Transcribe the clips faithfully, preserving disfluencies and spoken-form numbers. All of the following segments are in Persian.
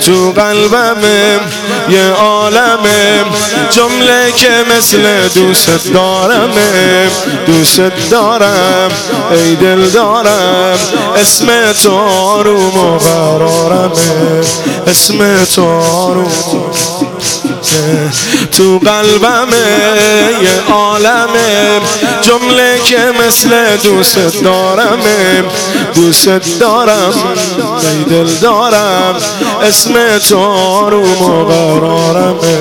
تو قلبمه یه عالمه، جمله که مثل دوست دارمه. دوست دارم ای دل دارم، اسم تو آروم و قرارمه. اسم تو آروم تو قلبمه یه عالمه، جمله که مثل دوست دارمه. دوست دارم ای دل دارم، اسم تو آروم و قرارمه.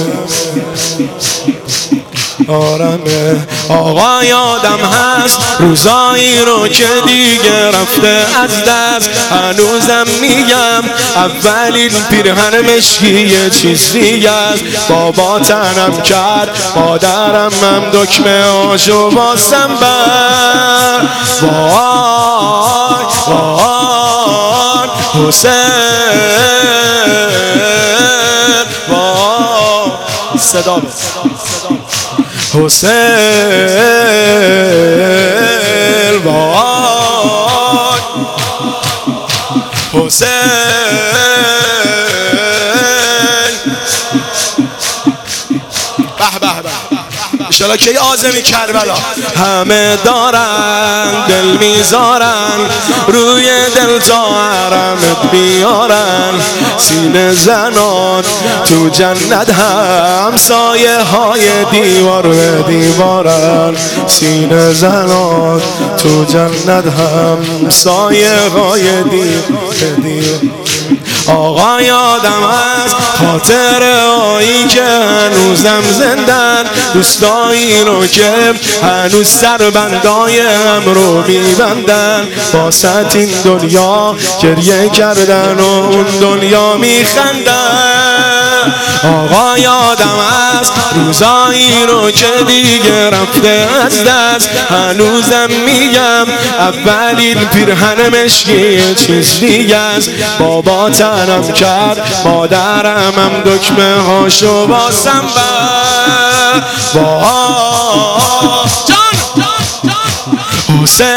آرمه آقا یادم هست روزایی رو که دیگه رفته از دست، هنوزم میگم اولین پیرهن مشکی یه چیز دیگه است. بابا تنم کرد، مادرم هم دکمه آشو باسم بر. وای وای حسین، وای صدا حسین، وای حسین. به به به انشالله که آزمی کربلا. همه دارن دل میذارن، روی دل تا حرمت بیارن. سینه زنان تو جنت هم سایه های دیوار به دیوارن. سینه زنان تو جنت هم سایه های دیوار به دیوار. آقا یادم از خاطر هایی که هنوزم زندن، دوستایی رو که هنوز سربندای هم رو میبندن. واسه این دنیا گریه کردن و اون دنیا میخندن. آقا یادم از روزایی رو که دیگه رفته از دست، هنوزم میگم اولین پیرهن مشکی چیز دیگه است. بابا تنم کرد، مادرم هم دکمه هاشو باسم بر. وای جان حسین،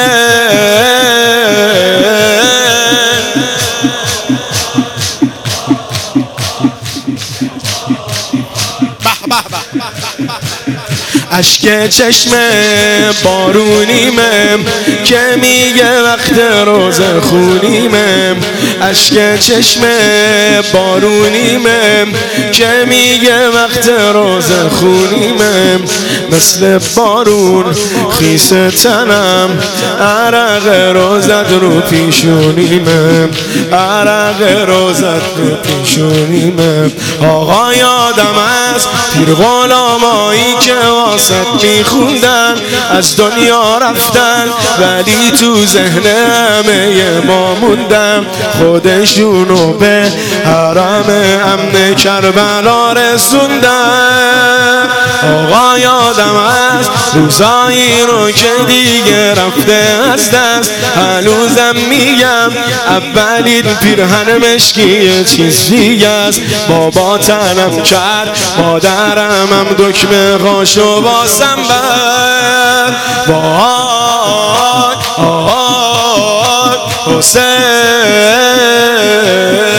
اشک چشم بارونیمه که میگه وقت روز خونیمه. اشک چشم بارونیمه که میگه وقت روز خونیمه. مثل بارون خیس تنم، عرق روزت رو پیشونیمه. عرق روزت رو پیشونیمه. آقا یادم از پیر غلامایی که واسه میخوندن، از دنیا رفتن ولی تو ذهن همه ما موندن. خودشونو به حرم امن کربلا رسوندن. آقا یادم از روزایی رو که دیگه رفته از دست، هنوزم میگم اولین پیرهن مشکی یه چیز دیگه است. بابا تنم کرد، مادرم هم دکمه هاشو باسم بر. وای وای حسین،